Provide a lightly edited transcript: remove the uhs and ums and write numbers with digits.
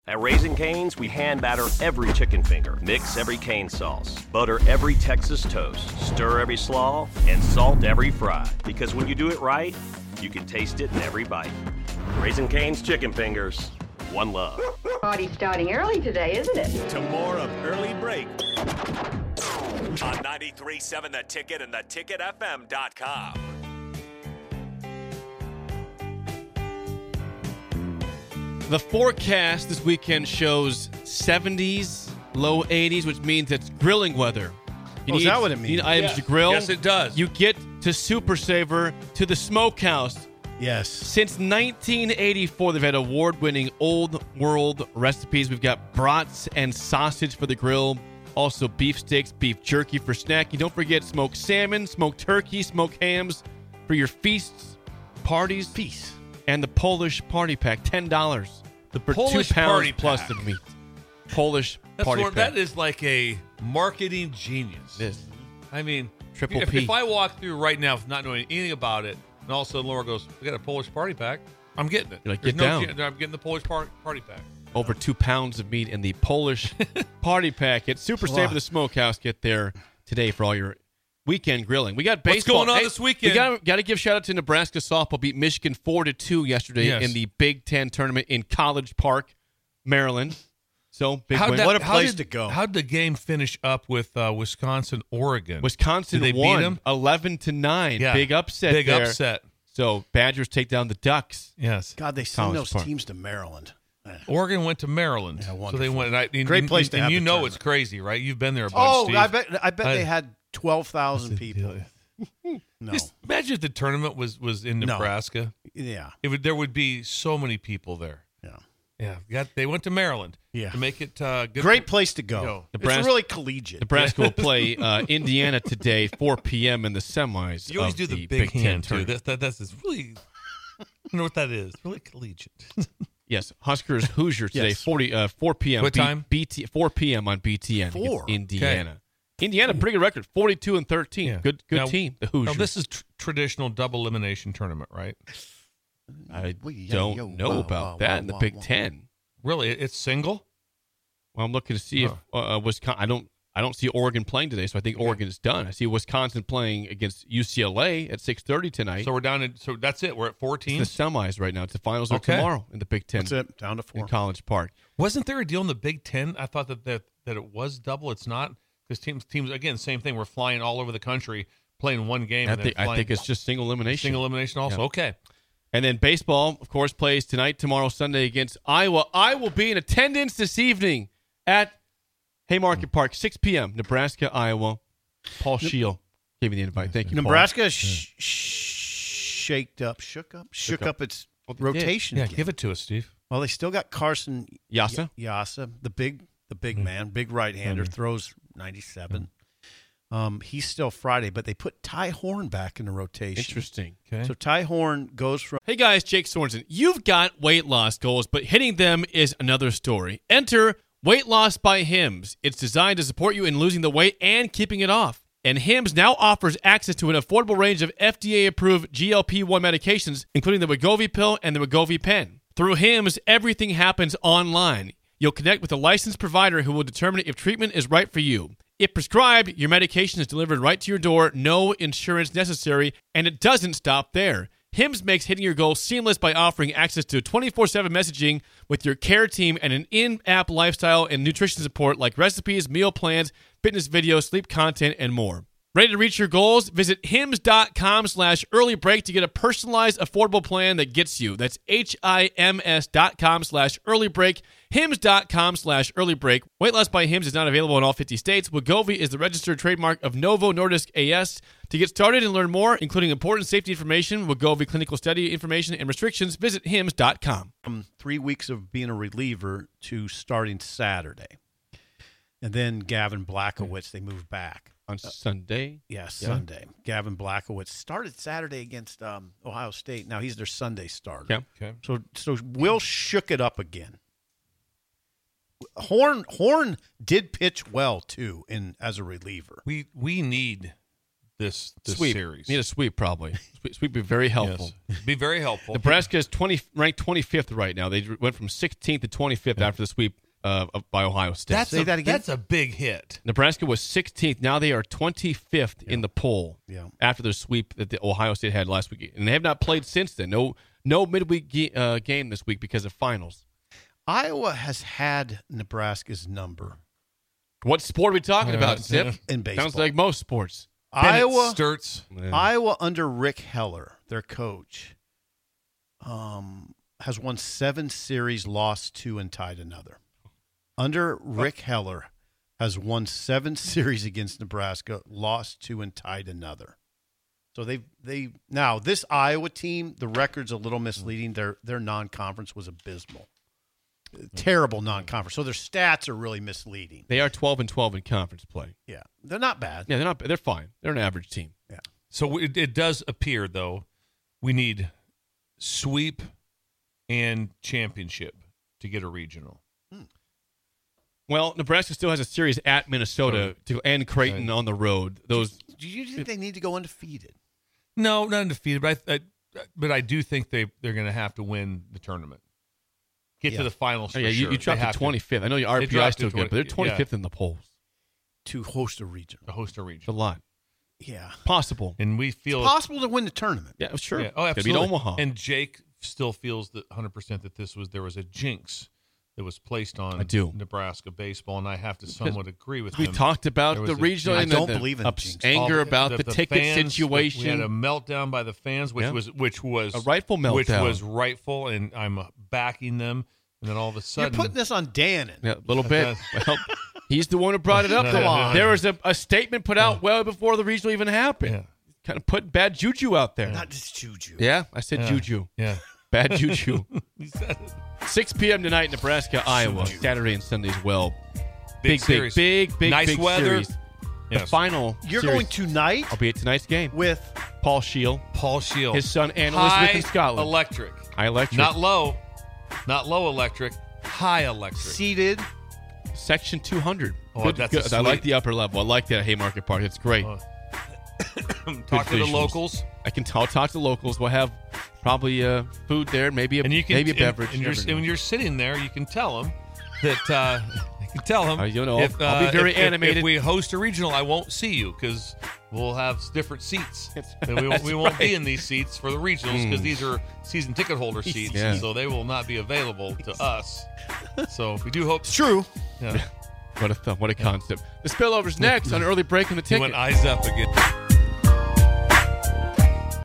At Raising Cane's, we hand batter every chicken finger, mix every cane sauce, butter every Texas toast, stir every slaw, and salt every fry. Because when you do it right, you can taste it in every bite. Raising Cane's chicken fingers, one love. Party's starting early today, isn't it? To more of Early Break on 93.7 The Ticket and theticketfm.com. The forecast this weekend shows 70s, low 80s, which means it's grilling weather. Is that what it means? You need items to grill. Yes, it does. You get to Super Saver, to the smokehouse. Yes. Since 1984, they've had award-winning old world recipes. We've got brats and sausage for the grill. Also beef steaks, beef jerky for snacking. Don't forget smoked salmon, smoked turkey, smoked hams for your feasts, parties. Peace. And the Polish Party Pack, $10 for Polish 2 pounds Party plus Pack. the meat. Polish Party Pack. That is like a marketing genius. This. I mean, Triple if, P. if I walk through right now not knowing anything about it, and all of a sudden Laura goes, "We got a Polish Party Pack," I'm getting it. You're like, There's get down. I'm getting the Polish Party Pack. Over 2 pounds of meat in the Polish Party Pack at Super Saver the Smokehouse. Get there today for all your weekend grilling. We got baseball. What's going on this weekend? We got to give shout out to Nebraska softball. Beat Michigan 4-2 yesterday in the Big Ten tournament in College Park, Maryland. So big win. What a place to go. How did the game finish up with Wisconsin, Oregon? Wisconsin Did they won beat them? 11-9. Yeah. Big upset. Big there. upset. So Badgers take down the Ducks. Yes. God, they send College those Park. teams to Maryland. Oregon went to Maryland. Yeah, so wonderful. they went. Great place to and have you the know tournament. it's crazy, right? You've been there a bunch, Oh, Steve. I bet they had 12,000 people. No. Just imagine if the tournament was in No. Nebraska. Yeah. There would be so many people there. Yeah. Yeah, they went to Maryland. Yeah. To make it good. Great place to go. Yo, Nebraska- It's really collegiate. Nebraska will play Indiana today, 4 p.m. in the semis. You always of do the Big big Ten hand too. tournament. That's really. I don't know what that is. Really collegiate. Yes, Huskers Hoosier today, Yes. 4 p.m. What time? 4 p.m. on BTN. against 4. Indiana. Indiana, pretty good record, 42-13. Yeah. Good Now- team, the Hoosiers. Now this is traditional double elimination tournament, right? I don't know about that in the Big Ten. Really, it's single. Well, I'm looking to see if Wisconsin. I don't see Oregon playing today, so I think Oregon is done. I see Wisconsin playing against UCLA at 6:30 tonight. So we're down to. So that's it. We're at 4 it's teams. the semis right now. It's the finals are Okay. tomorrow in the Big Ten. That's it. Down to 4. in College Park. Wasn't there a deal in the Big Ten? I thought that it was double. It's not, because teams again, same thing. We're flying all over the country playing one game. I and then think flying it's just single elimination. single elimination also. Yeah. Okay. And then baseball, of course, plays tonight, tomorrow, Sunday against Iowa. I will be in attendance this evening at Haymarket Park, 6 p.m., Nebraska, Iowa. Paul Scheel gave me the invite. Thank you, Nebraska shook up its rotation. Yeah, again. give it to us, Steve. Well, they still got Carson Yasa? Yasa, the big man, big right-hander, throws 97. He's still Friday, but they put Ty Horn back in the rotation. Interesting. Okay. So Ty Horn goes from Hey guys, Jake Sorensen. You've got weight loss goals, but hitting them is another story. Enter Weight Loss by Hims. It's designed to support you in losing the weight and keeping it off. And Hims now offers access to an affordable range of FDA-approved GLP-1 medications, including the Wegovy pill and the Wegovy pen. Through Hims, everything happens online. You'll connect with a licensed provider who will determine if treatment is right for you. If prescribed, your medication is delivered right to your door, no insurance necessary, and it doesn't stop there. Hims makes hitting your goals seamless by offering access to 24/7 messaging with your care team and an in-app lifestyle and nutrition support like recipes, meal plans, fitness videos, sleep content, and more. Ready to reach your goals? Visit hims.com/earlybreak to get a personalized, affordable plan that gets you. That's HIMS.com/earlybreak. Hims.com/earlybreak. Weight Loss by Hims is not available in all 50 states. Wegovy is the registered trademark of Novo Nordisk AS. To get started and learn more, including important safety information, Wegovy clinical study information, and restrictions, visit hims.com. 3 weeks of being a reliever to starting Saturday. And then Gavin Blackowitz, they moved back. On Sunday? Yes, Sunday. Gavin Blackowitz started Saturday against Ohio State. Now he's their Sunday starter. Okay. Okay. So Will shook it up again. Horn did pitch well too as a reliever. We need this Sweep. series. Need a sweep probably. Sweep would be very helpful. Yes. Be very helpful. Nebraska is ranked 25th right now. They went from 16th to 25th after the sweep by Ohio State. Say that again? That's a big hit. Nebraska was 16th. Now they are 25th in the poll after the sweep that the Ohio State had last week. And they have not played since then. No midweek game this week because of finals. Iowa has had Nebraska's number What sport are we talking about, Zip? in baseball. Sounds like most sports. Iowa Sturts. Iowa under Rick Heller, their coach, has won 7 series, lost 2, and tied another. Under Rick Heller, has won 7 series against Nebraska, lost 2, and tied another. So they now this Iowa team, the record's a little misleading. Their non-conference was abysmal, terrible non-conference. So their stats are really misleading. They are 12-12 in conference play. Yeah, they're not bad. Yeah, they're not. They're fine. They're an average team. Yeah. So it does appear, though, we need sweep and championship to get a regional. Well, Nebraska still has a series at Minnesota and Creighton on the road. Do you think they need to go undefeated? No, not undefeated, but I do think they're going to have to win the tournament. Get to the finals for sure. You dropped to 25th. I know your RPI is still good, but they're 25th in the polls. To host a regional. To host a It's a regional. lot. Yeah. Possible. And we feel It's possible to win the tournament. Yeah, sure. Yeah. Oh, Could absolutely. beat Omaha. And Jake still feels that 100% that there was a jinx that was placed on I do. Nebraska baseball, and I have to somewhat agree with We him. talked about There was the a- regional I and don't the believe in jinx. anger about the ticket fans, situation. We had a meltdown by the fans, which Yeah. was A rightful meltdown. which was rightful, and I'm backing them. And then all of a You're sudden, putting this on Dannon. Yeah, a little bit. Well, he's the one who brought it up. Come on. There was a statement put out well before the regional even happened. Yeah. Kind of put bad juju out there. Not just Juju. Yeah, I said juju. yeah, Bad juju. he said it. 6 p.m. tonight, Nebraska, Iowa. Saturday and Sunday as well. Big series. Big Nice weather. series. The Yes. final You're series going tonight I'll be at tonight's game. with Paul Shield, Paul Shield, his son, and high Elizabeth in Scotland. electric, High electric. not low electric, high electric. seated. Section 200. Oh, that's a I like sweet- the upper level. I like that at Haymarket Park. It's great. Talk to the visuals. locals, I'll talk to locals. We'll have probably food there, maybe and you can maybe a beverage. And, Never know. when you're sitting there, you can tell them that. You can tell them. I'll be very animated. If we host a regional, I won't see you because we'll have different seats. And we That's won't be right. in these seats for the regionals because these are season ticket holder seats, Yeah. so they will not be available to us. So we do hope. It's true. Yeah. What a concept. The spillover's next on early break in the He ticket. went eyes up again.